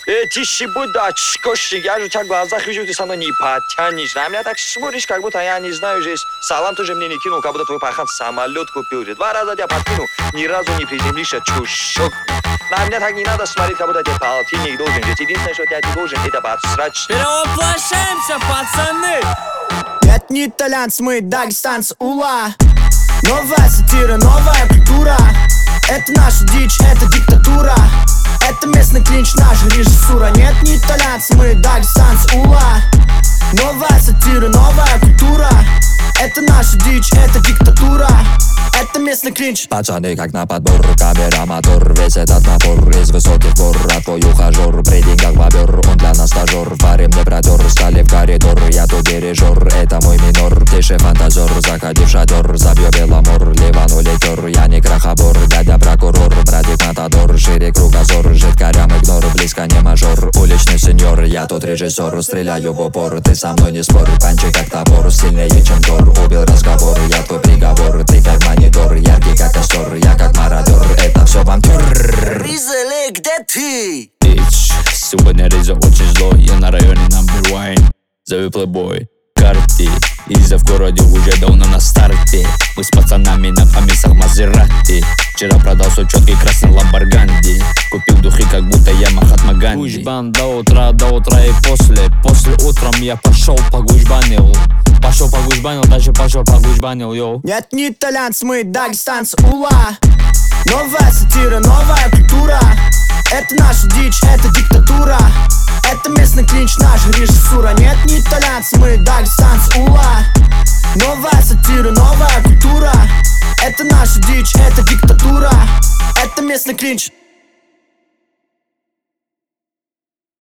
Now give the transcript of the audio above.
Тищебудачкош, я же у тебя в глазах вижу, ты со мной не потянешь. На меня так смотришь, как будто я не знаю здесь. Салам тоже мне не кинул, как будто твой пахан самолет купил же. 2 раза тебя подкинул, ни разу не приземлишься, чушок. На меня так не надо смотреть, как будто тебе полтинник должен. Ведь единственное, что я тебе должен, это подсрать. Перевоплощаемся, пацаны! Это не итальянцы, мы дагестанцы, ула. Новая сатира, новая культура. Это наша дичь, это диктатура. Это местный клинч, наша режиссура. Нет, не итальянцы, мы дагестанцы, ула. Новая сатира, новая культура. Это наша дичь, это диктатура. Это местный клинч. Пацаны как на подбор, камера, мотор. Весь этот напор из высоких гор. А твой ухажер, при деньгах бобер. Он для нас стажер, в баре мне протер. Стали в коридор, я тут дирижер. Это мой минор, тише фантазер. Заходи в шатер, забью беломор. Ливану литер, я не крахобор. Дядя прокурор, братик матадор. Шире кругозор, жидкарям игнор. Близко не мажор, уличный сеньор. Я тут режиссер, стреляю в упор. Ты со мной не спорь, панчи как топор. Сильнее чем Тор, убил разговор. Я твой приговор, ты как монитор. Яркий как костер, я как мародер. Это все вампир. Ризеле, где ты? Ич, сегодня Риза очень злой. Я на районе number one. Зови плейбой, карты. Иза в городе уже давно на старте. Мы с пацанами на хамисах Мазерати. Вчера продал свой четкий красный Ламборганди. Купил духи, как будто я Махатма Ганди. Гужбан до утра и после. После утром я пошел погужбанил. Пошел погужбанил, даже пошел погужбанил, йоу. Нет, не итальянцы, мы дагестанцы, ула. Новая сатира, новая культура. Это наша дичь, это диктатура. Это местный клинч, наша режиссура. Нет, не итальянцы, мы дагестанцы, ула. Новая сатира, новая культура. Это наша дичь, это диктатура. Это местный клинч.